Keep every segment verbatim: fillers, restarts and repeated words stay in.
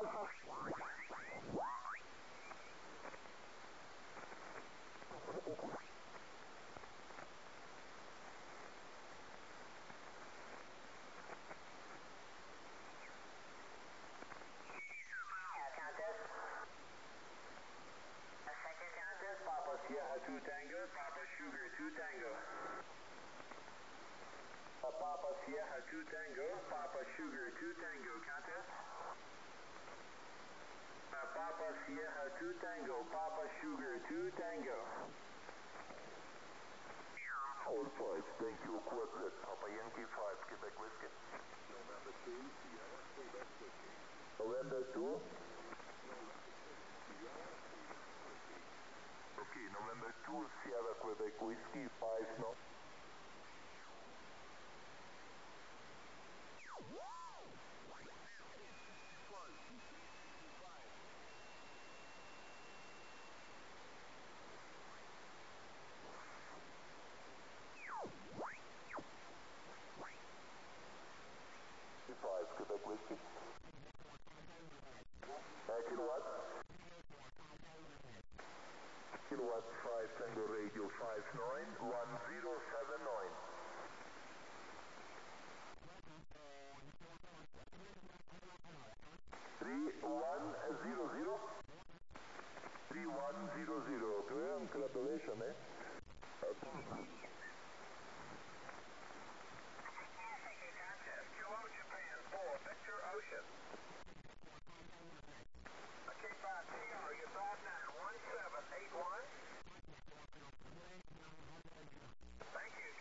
Papa Sierra two Tango, Papa Sugar two Tango. Uh, Papa Sierra two Tango, Papa Sugar two Tango, contest. Uh, Papa Sierra two Tango, Papa Sugar two Tango. All flights, thank you, Quebec, Papa Yankee five, Quebec Whiskey. November two, Sierra, Quebec Whiskey. November two? Okay, November two, Sierra, Quebec Whiskey, five knots. Five, Quebec Whiskey. Uh, kilowatt. Kilowatt five, Tango Radio five nine one zero seven nine. three one zero zero. three one zero zero. Okay, collaboration, eh? Kilo Japan four, Victor Ocean. Okay, five T R, you five nine one seven eight one. Thank you,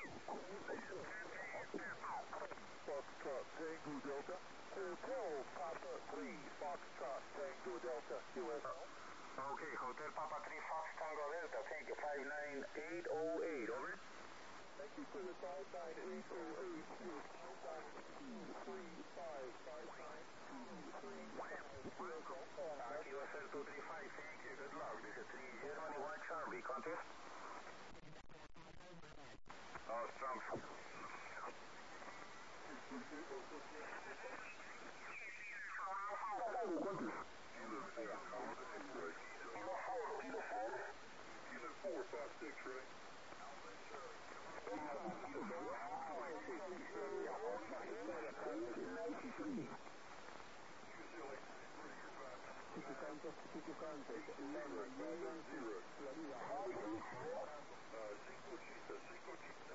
Foxtrot, Tango Delta. Hotel Papa three, Foxtrot, Tango Delta, U S O. Okay, Hotel Papa three, Fox Tango Delta, thank you, five nine eight oh eight, over. Thank you for the five nine eight oh eight. three five five nine two three five. U S L two three five, thank you, good luck. This is three Germany one Charlie, contest. Oh, strong. Kilo four, five six, right? Cinco Chita, Cinco Chita.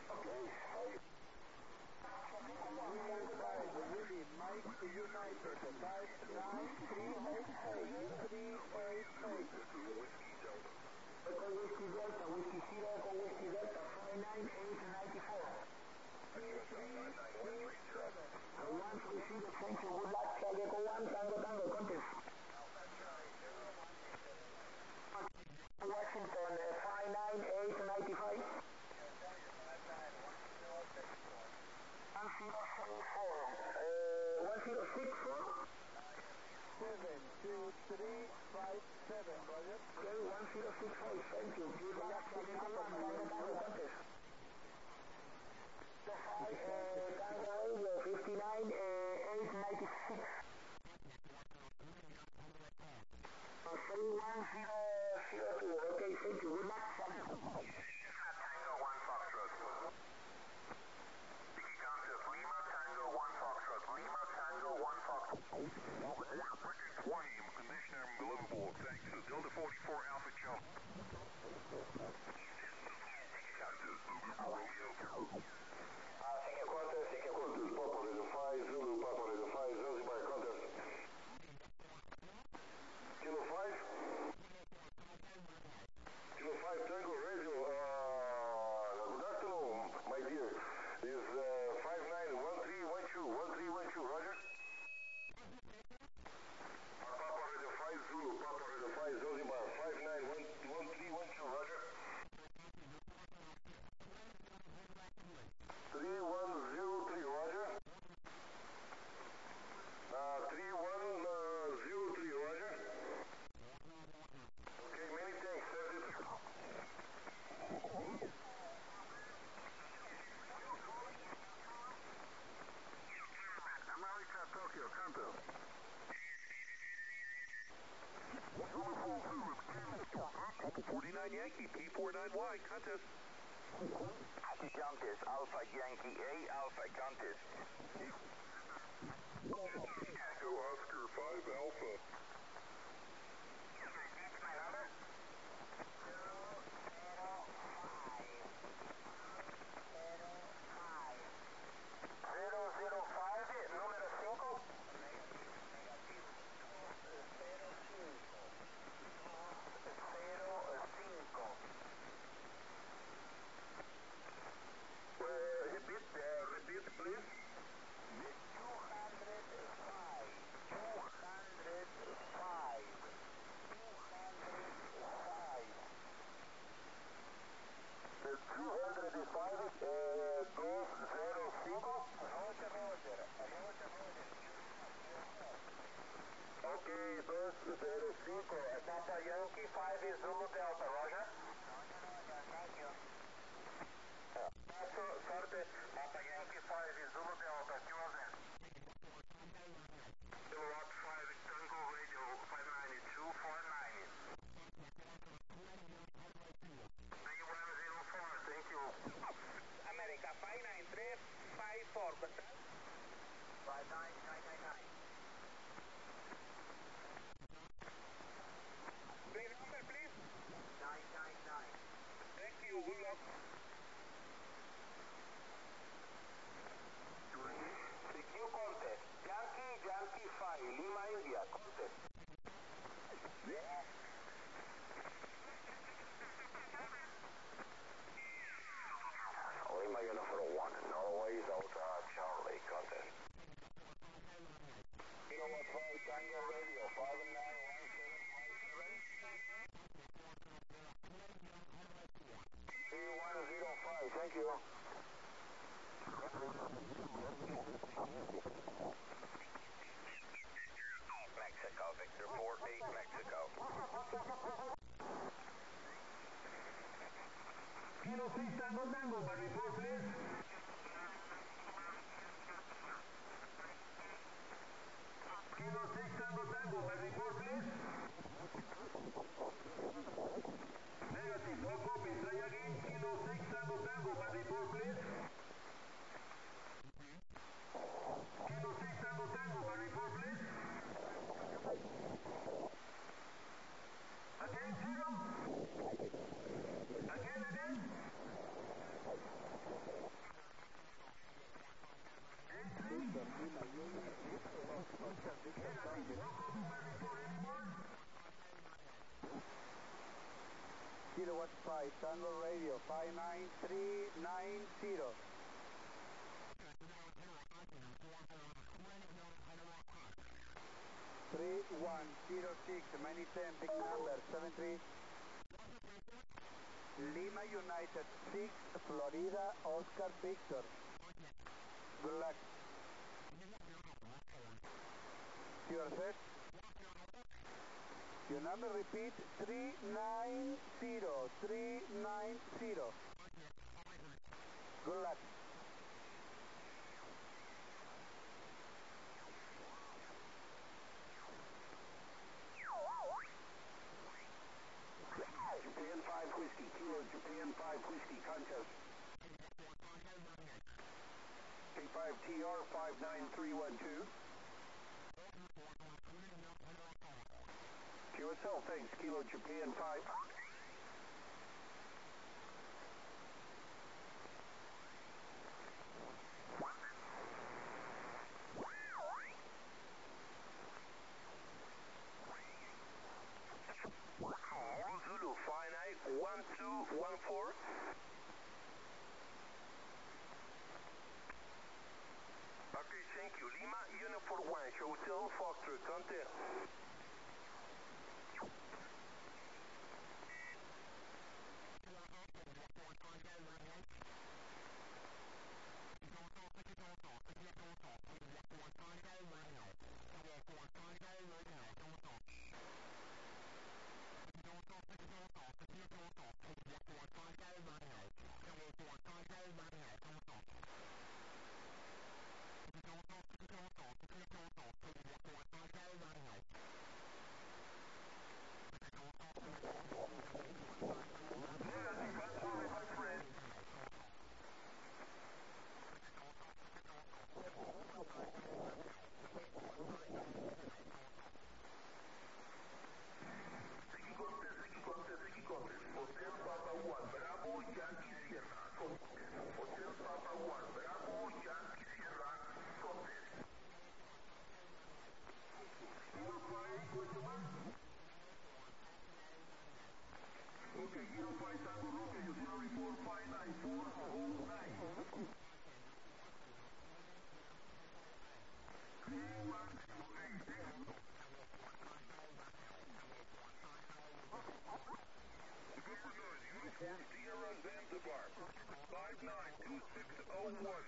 Mike United, five nine three eight eight, three eight eight. Whiskey Delta. Echo Whiskey Delta, Whiskey Sierra, Echo Whiskey Delta, five nine eight nine four. U S L nine nine one three zero. one three zero, thank you, good luck, Charlie, Echo one, Tango Tango, contest. Washington, uh, five nine eight nine five. one zero seven four, uh, one zero six four. seven two three five seven, Roger. Okay, one zero six five, thank you. Good luck, Charlie, Echo one, Tango Tango, contest. So five, uh, Tango Radio, fifty-nine, uh, eight ninety-six. three one zero zero two, okay, thank you, good luck, Charlie. Tango one Foxtrot. Vicky Contest, Lima Tango one Foxtrot, Lima Tango one Foxtrot. Bridget twenty, Commissioner Livable, thanks to Delta forty-four Alpha Jump. contest. Contest, Alpha Yankee A, Alpha Contest. Tango Oscar five Alpha. Repeat my number. zero zero five, número cinco. Uh, repeat, uh, repeat, please. two hundred five. two hundred five. two hundred five. Uh, two hundred five, uh, dos zero cinco. Roger, Roger. Roger, Roger. Okay, dos zero cinco. Papa Yankee five is Zulu Delta, Roger. Thank you. Paso, sorte. Papa Yankee five is Zulu Delta, Q R Z. Kilowatt five Tango Radio five nine two four nine. three one zero four, thank you. America five nine three five four, percent. five nine nine nine nine. Please, number, please. nine nine nine. Thank you, good luck. C Q contest. Yankee, Yankee five, Lima, India, contest. Lima Uniform one, Norway, Delta, Charlie, contest. Kilowatt five, Tango Radio, five nine one seven five seven. three one zero five, thank you. Mexico, Victor four eight, Mexico. Kilo six Tango Tango, my report please. Kilo six Tango Tango, my report please. Negative, no copy, try again. Kilo six Tango Tango, my report please. Kilo six Tango Tango, my report please. Again, zero. Again, again. Kilowatt five, Tango Radio, five nine three nine zero. three one zero six, many ten, big number, seven three. Lima United six, Florida, Oscar Victor. Good luck. You are set? Your number repeat, three nine zero, three nine zero. Good luck. Japan five Whiskey, Kilo Japan five Whiskey, contest. K five T R five nine three one two. Q S L, thanks, Kilo Japan five. Zulu five nine one two one four. Okay, thank you. Lima, Uniform one, Hotel Foxtrot, contact. Okay, Kilo five Tango Romeo, zero four five nine four, hold nine. Uniform Sierra Zanzibar, five nine two six oh one.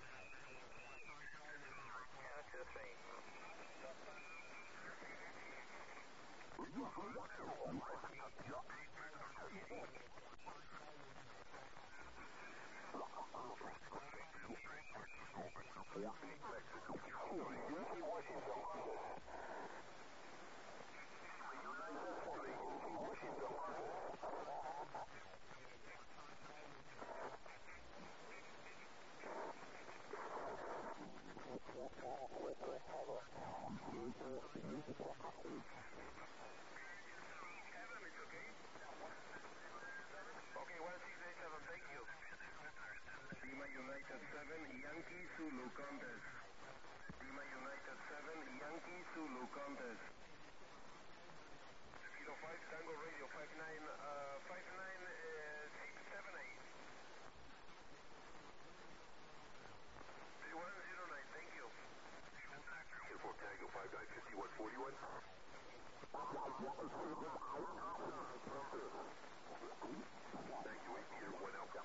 Lima United seven, Yankee Zulu contest. Lima United seven, Yankee Zulu contest. Kilo five Tango Radio five nine uh five nine six seven eight. three one zero nine, thank you. Airport Tango five nine five one four one. Thank you, eight meter one Alpha.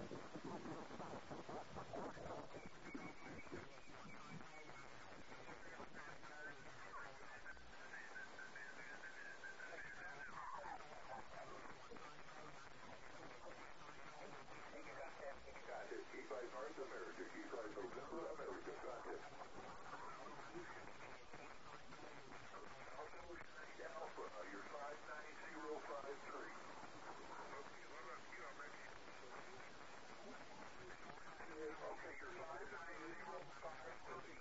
Key five North America, Key five November America, contact. Alpha, you're five nine zero five three. Okay, what about you? I'm ready. Okay, you're five nine zero five three.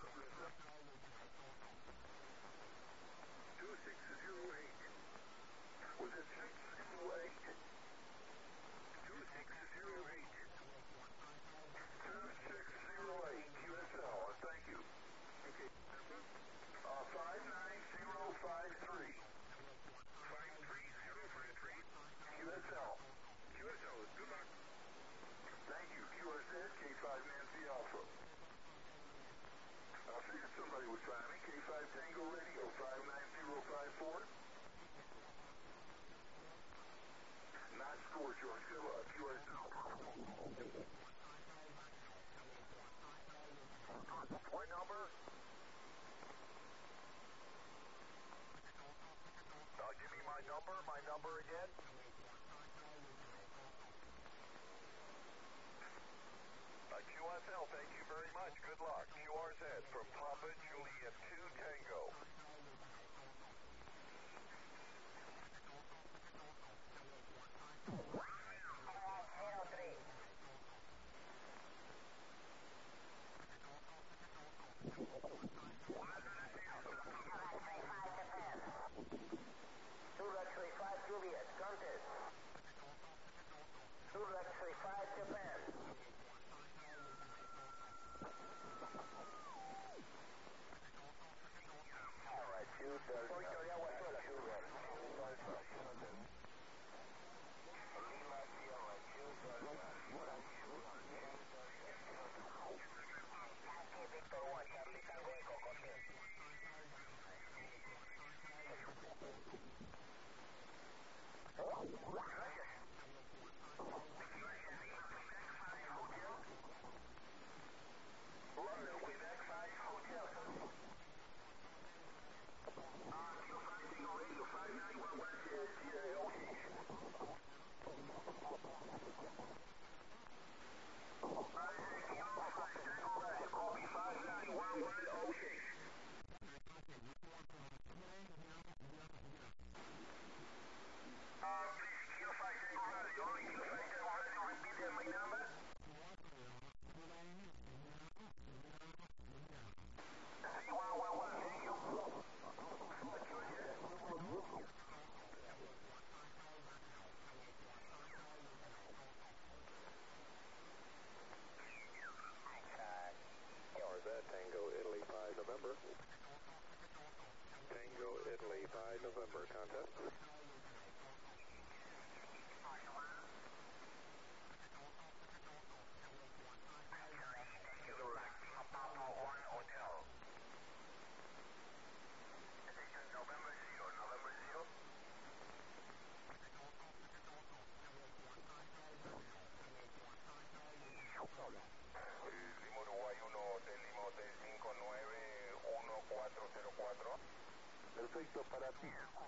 two six zero eight. Was it six zero eight? two six zero eight. two six zero eight. Q S L, thank you. Okay. Uh, five nine zero five three. five three zero five three. Q S L. Q S L, good luck. Thank you. Q S S, K five Nancy Alpha. I figured somebody would try me. K five Tango Radio, five nine zero five four. Not score, George. Good luck. Q S L. What number? Uh, give me my number. My number again. Uh, Q S L, thank you very much. Good luck. Q R Z from Papa Juliet two Tango. Juliet, contest. two Luxury five, Japan. Perfecto para ti.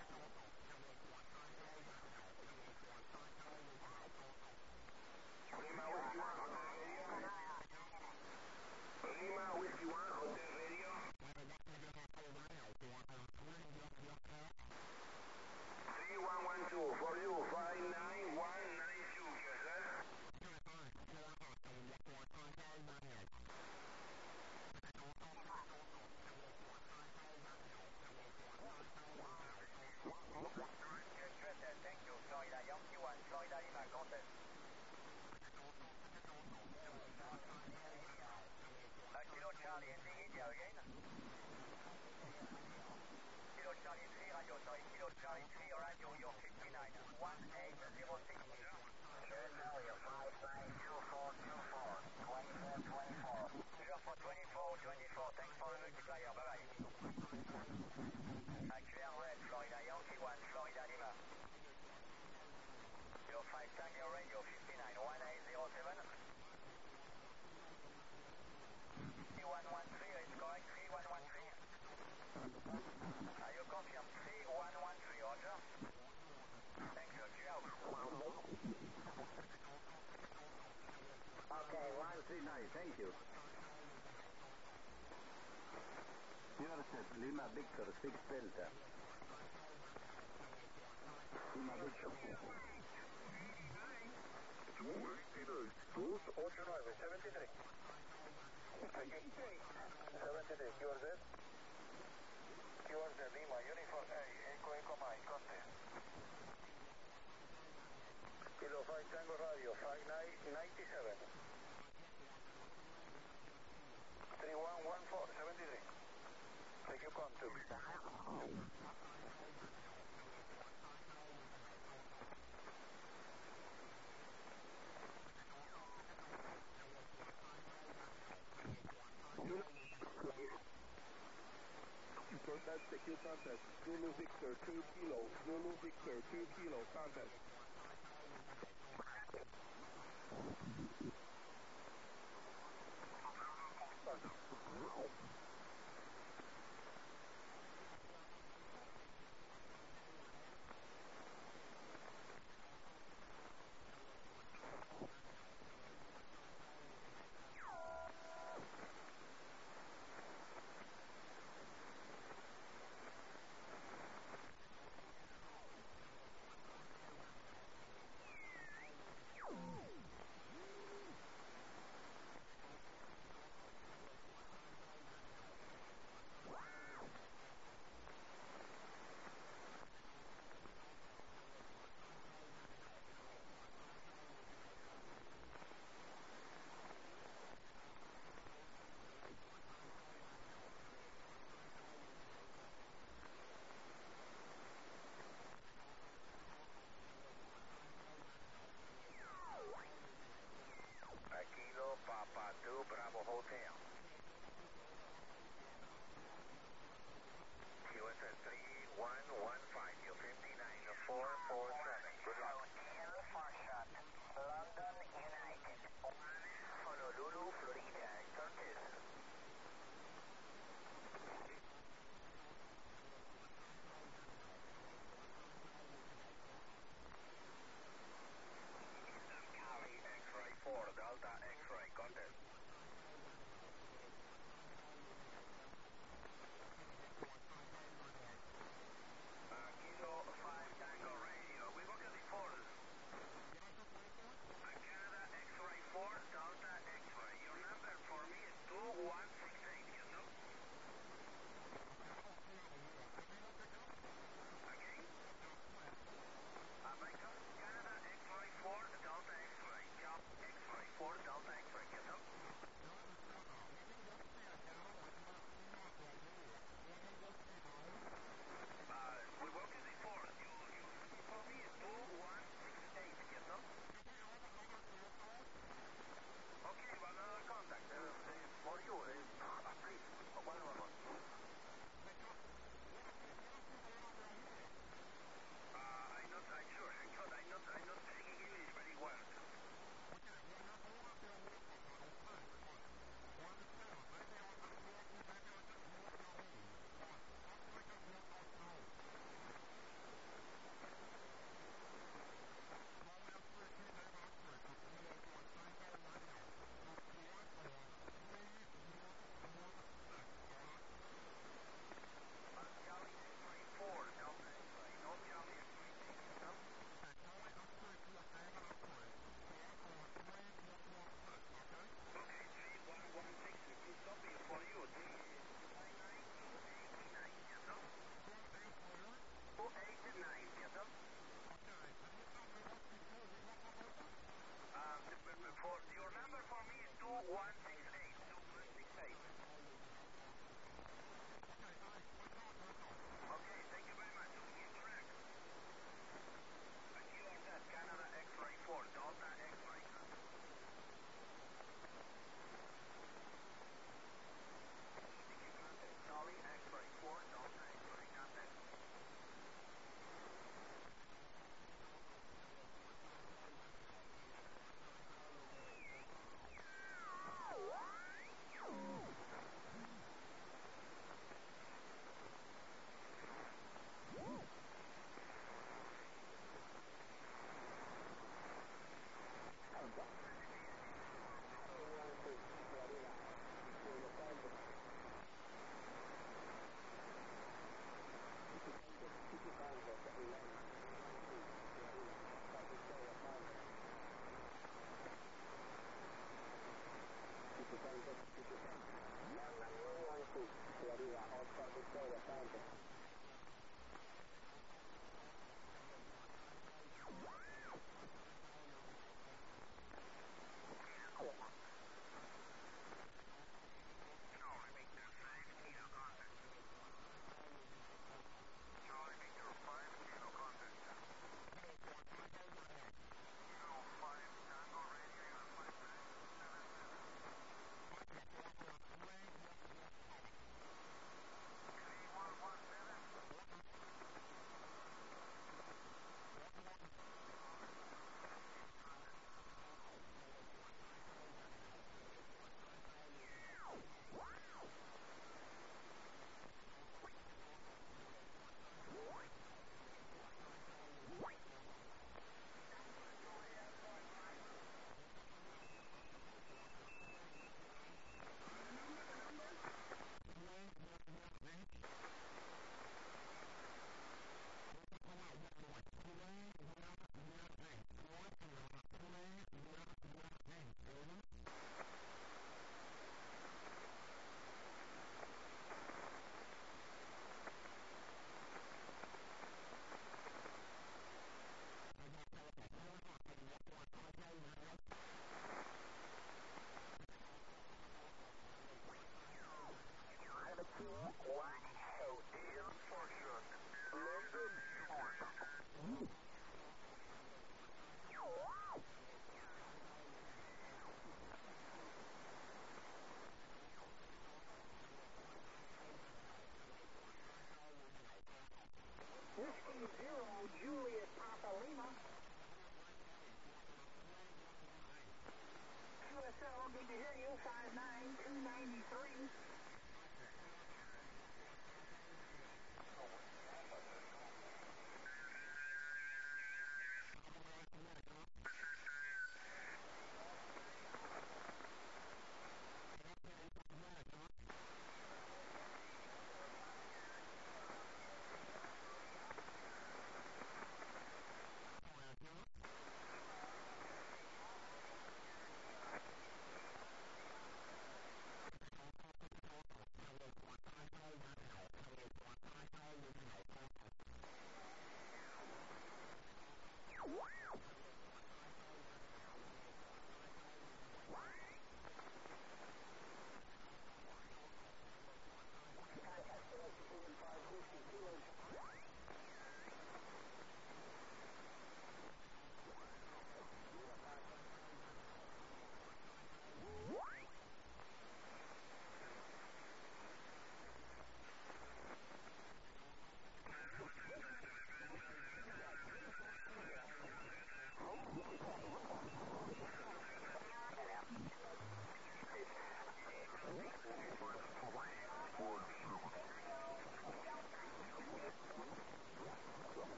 Lima Whiskey one, Hotel Radio. Lima Whiskey one, Hotel Radio. three one one two for you, five nine one nine two, yes sir. Thank you, Florida Yankee one, Florida Lima, contest. Uh, Kilo Charlie, ending India again. Kilo Charlie three, radio, sorry, Kilo Charlie three, radio, you're fifty-nine, one eight zero six. Kilo Charlie, five nine two four two four, twenty-four twenty-four. Sure for twenty-four twenty-four, thanks for the multiplier, bye-bye. Actually, red, Florida Yankee one, Florida Lima. Kilo five Tango radio, fifty-nine, one eight zero seven. three one one three, is correct, three one one three. Are you confirmed, three one one three, roger. Thank you, ciao. Okay, one three nine, thank you. You're set, Lima Victor six Delta. Lima Victor. Cruz ocho nueve, seventy-three. seventy-three, Q R Z. Q R Z, Lima, Uniform A, Echo Echo Mike, contest. Kilo five Tango Radio, five nine nine seven. three one one four, seventy-three. Take your contact. Contact, secure contact. Zulu Victor two Kilo. Zulu Victor two Kilo. Contact.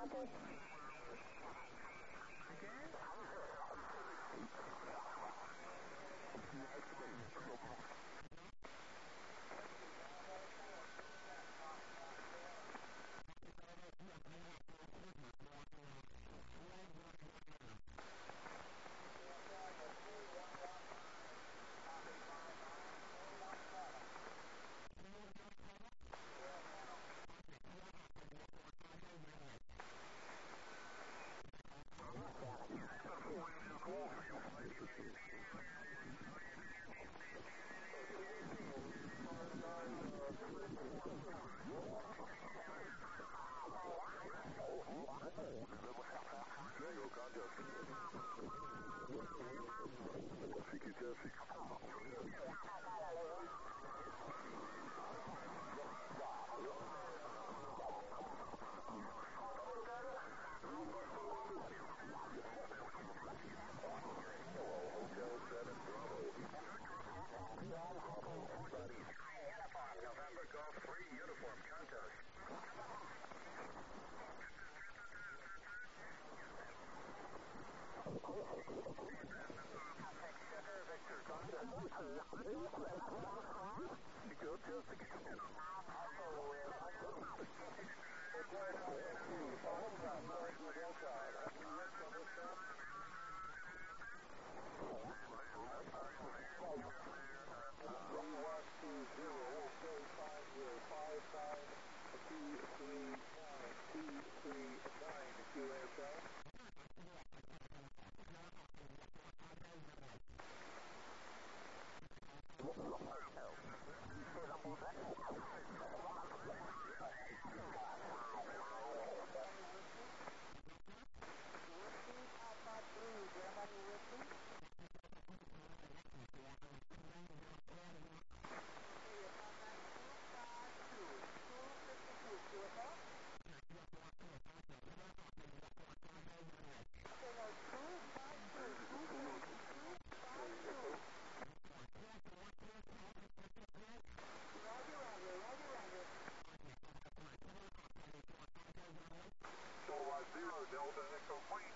Delta Echo Queen.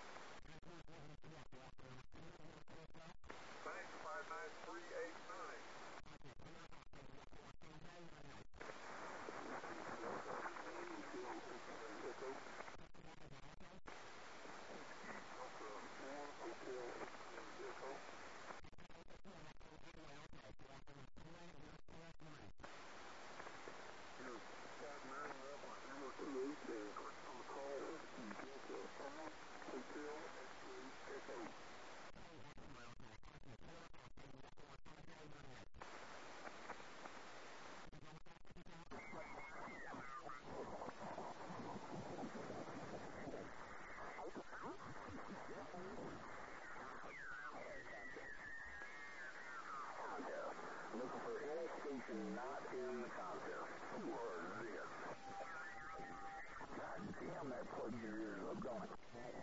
Thanks, five nine three eight nine. Looking for any station not in the contest. Or this. God damn, that plugs your ears up, don't it?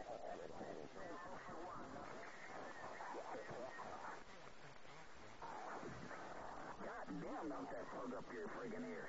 God damn, don't that plug up your friggin' ears?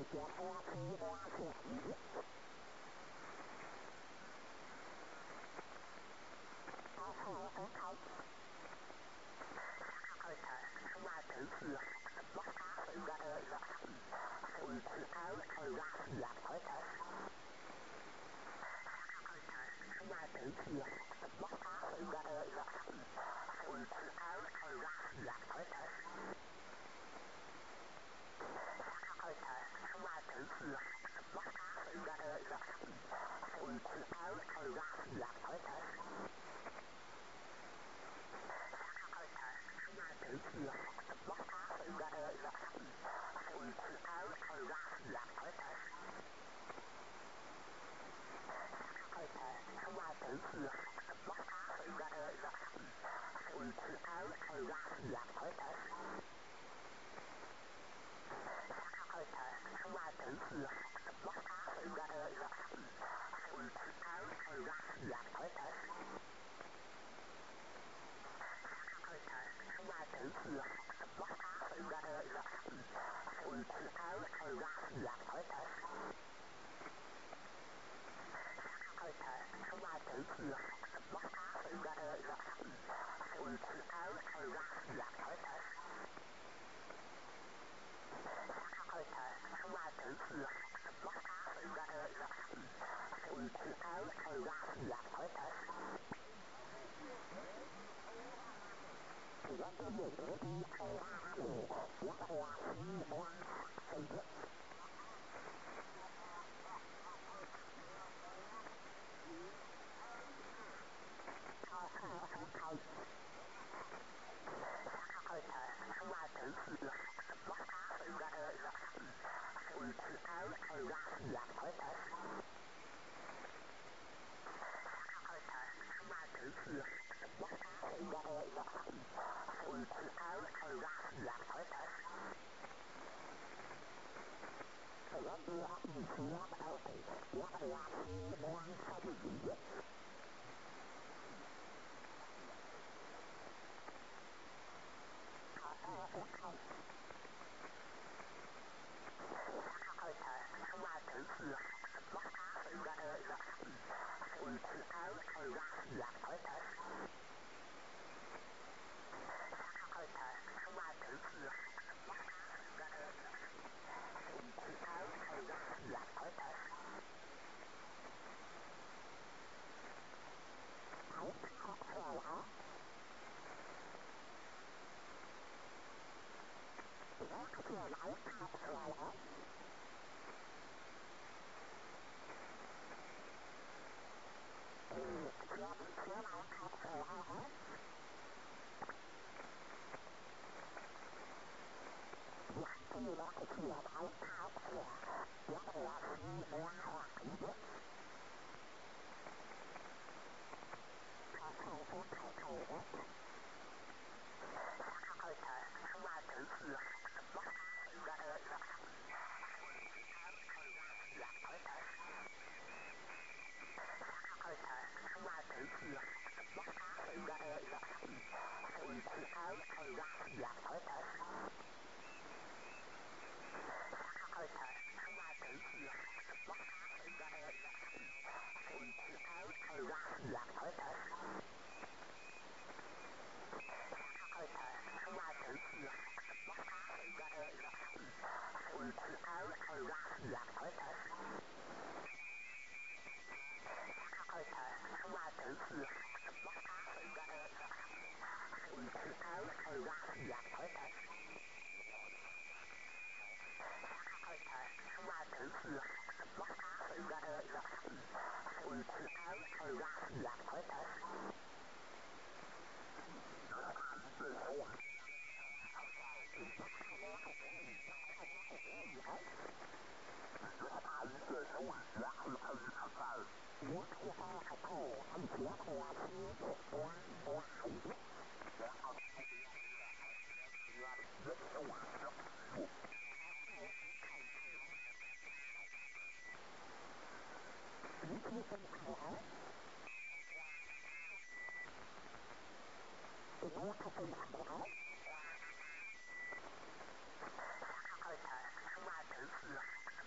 Contact, flight two.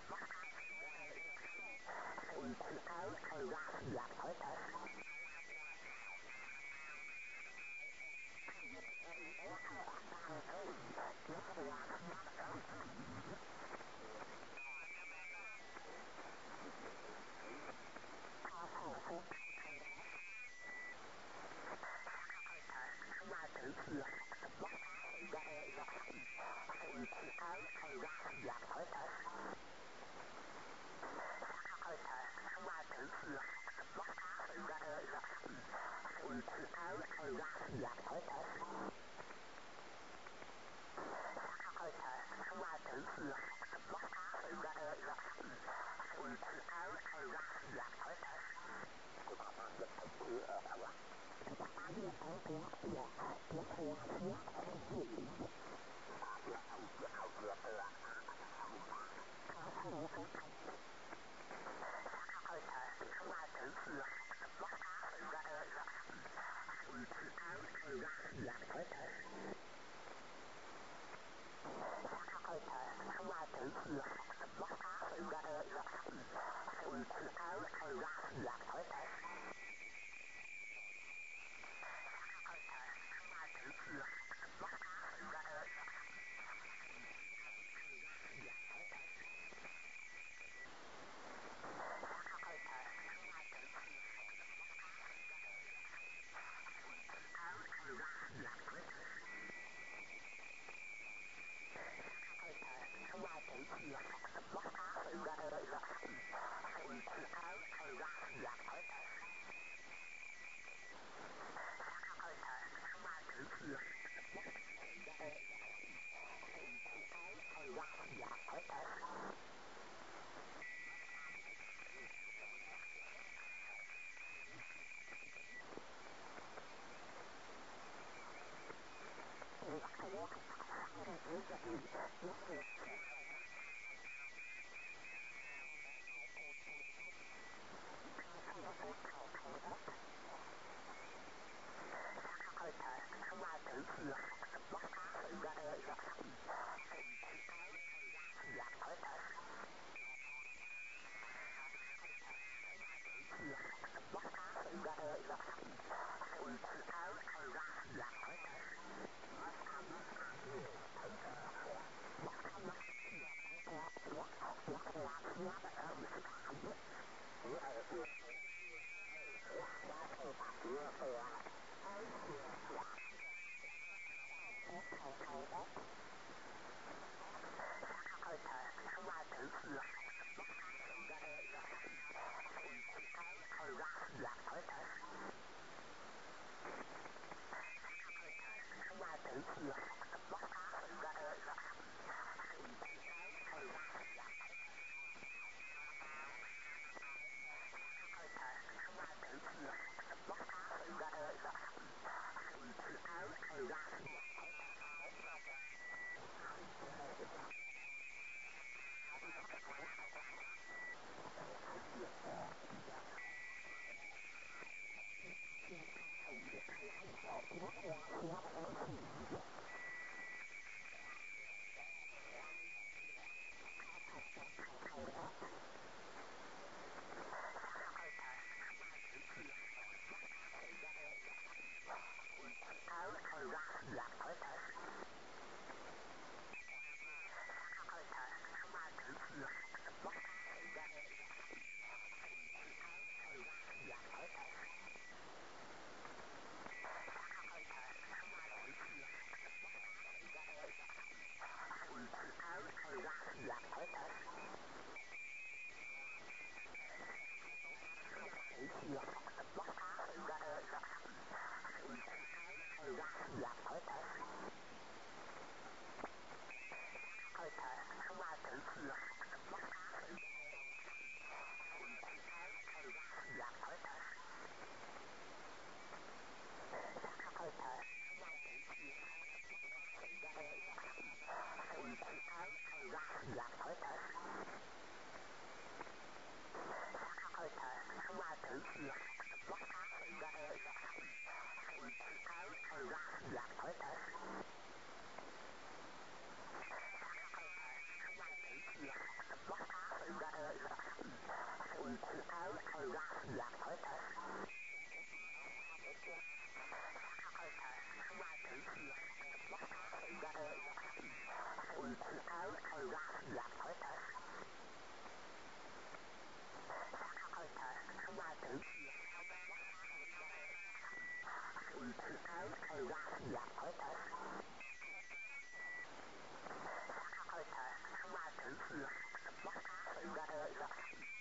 Okay.